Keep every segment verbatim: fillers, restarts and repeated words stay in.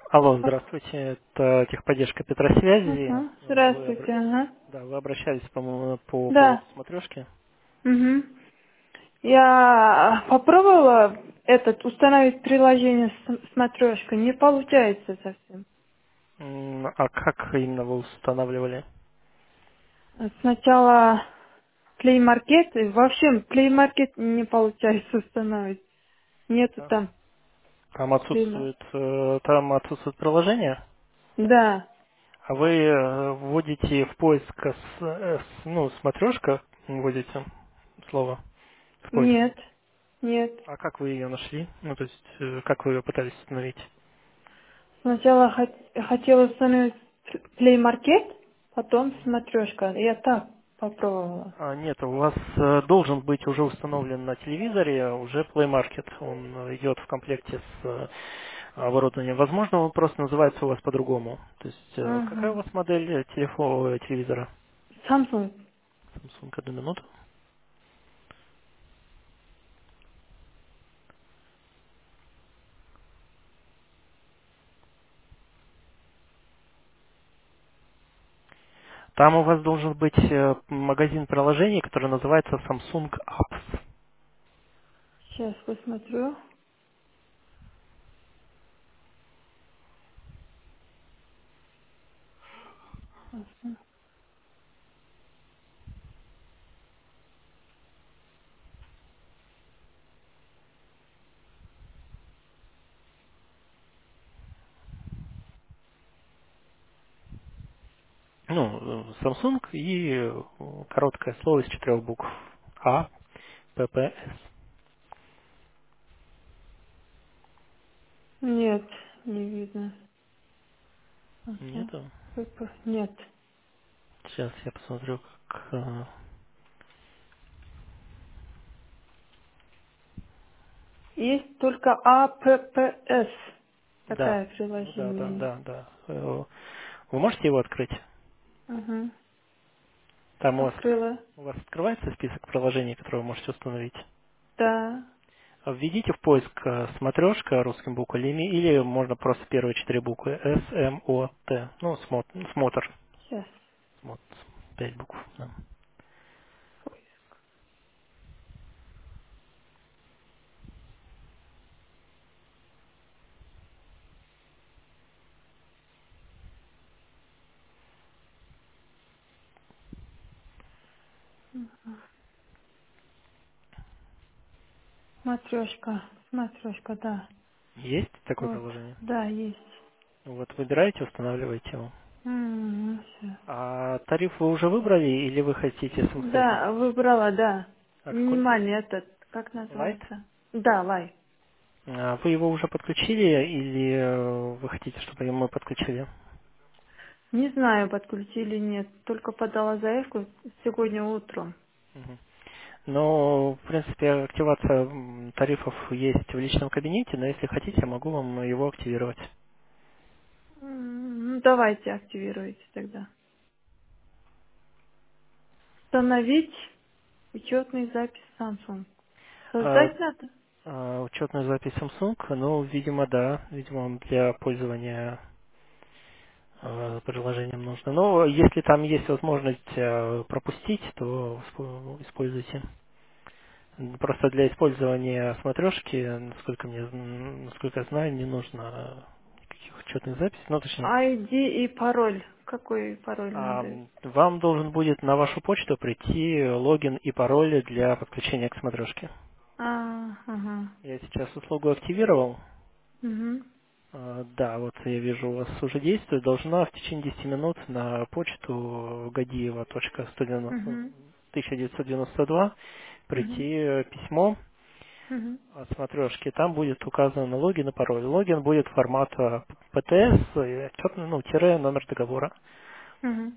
Алло, здравствуйте. Это техподдержка Петросвязи. Ага, Вы, обра- здравствуйте, ага. да, вы обращались, по-моему, по поводу Да. смотрешки. Угу. Я попробовала этот установить приложение с смотрешкой, не получается совсем. М, А как именно вы устанавливали? Сначала Play Market, и вообще Play Market не получается установить. Нету Да. там Там Play Mar- отсутствует, э, там отсутствует приложение, Да. а вы э, вводите в поиск с, э, с- ну, смотрешка, вводите слово в поиске. Нет. Нет. А как вы ее нашли? Ну, то есть, э, как вы ее пытались установить? Сначала хот- хотела установить Play Market, потом смотрешка. Я так попробовала. А, нет, у вас э, должен быть уже установлен на телевизоре уже Play Market. Он э, идет в комплекте с э, оборудованием. Возможно, он просто называется у вас по-другому. То есть, э, какая у Ага. вас модель э, телефона, телевизора? Samsung. Samsung, одну минуту. Там у вас должен быть э, магазин приложений, который называется Samsung Apps. Сейчас посмотрю. Ну, э, Samsung и э, короткое слово из четырех букв. А, П, П, С. Нет, не видно. Ага. Нету? П- Нет. Сейчас я посмотрю, как... э, Есть только А П П С. Да, Такое ну да, да, приложение есть. да, да. Э, Вы можете его открыть? Ага. Там у вас, Открыла. у вас открывается список приложений, которые вы можете установить. Да. Введите в поиск э, смотрешка русскими буквами или можно просто первые четыре буквы С, М, О, Т. Ну, смот, ну, смотр. Сейчас. Смот, пять букв. Да. Матрешка. Матрешка, да. Есть такое Вот. приложение? Да, есть. Вот выбираете, устанавливаете его. М, щас. А тариф вы уже выбрали или вы хотите самостоятельно? Да, выбрала, да. А какой? Минимальный этот, как Light? называется? Да, лай. А вы его уже подключили или э, вы хотите, чтобы мы подключили? Не знаю, подключили или нет. Только подала заявку сегодня утром. Мгм. Но, в принципе, активация м, тарифов есть в личном кабинете, но если хотите, я могу вам его активировать. М, Ну, давайте активируйте тогда. Установить учетный запись Samsung. А, Создать надо? а, учетную запись Samsung, ну, видимо, да, видимо, для пользования а, приложением нужно. Но если там есть возможность а, пропустить, то испо- используйте. Просто для использования смотрешки, насколько мне, зн- насколько я знаю, не нужно никаких учетных записей. Ну, точнее, ай ди и пароль. Какой пароль А, надо? м, вам должен будет на вашу почту прийти логин и пароль для подключения к смотрешке. А, ага. Я сейчас услугу активировал. Угу. А, Да, вот я вижу, у вас уже действует. Должна в течение десяти минут на почту гадиева точка сто девяносто Угу. тысяча девятьсот девяносто два Угу. прийти э, письмо Угу. от смотрешки. Там будет указан логин и пароль. Логин будет формата П Т С, э, отчетный, ну, тире номер договора. Угу.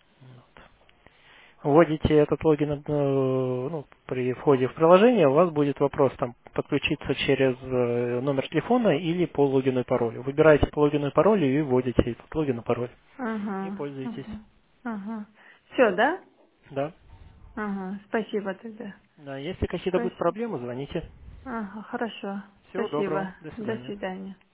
Вводите этот логин э, ну, при входе в приложение, у вас будет вопрос там подключиться через э, номер телефона или по логину и паролю. Выбираете по логину и паролю и вводите этот логин и пароль. И Ага. пользуетесь. Ага. Ага. Все, да? Да. Ага. Спасибо тогда. Да, если какие-то будут Спасибо. проблемы, звоните. Ага, хорошо. Всего доброго. Спасибо. До До свидания. свидания.